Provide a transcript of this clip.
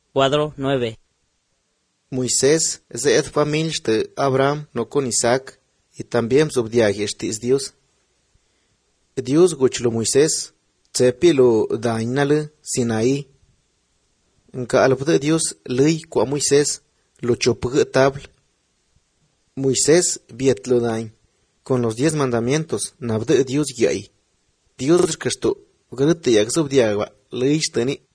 Cuadro 9. Moisés es familia de Abraham no con Isaac y también subdiaje es Dios. Dios guchlo Moisés, tsepilo dainale Sinaí. En ka alpde Dios ley kwa Moisés lo chopge tabl. Moisés vietlo dain con los 10 mandamientos nabde Dios yai. Dios Cristo grete yak subdiagwa ley teni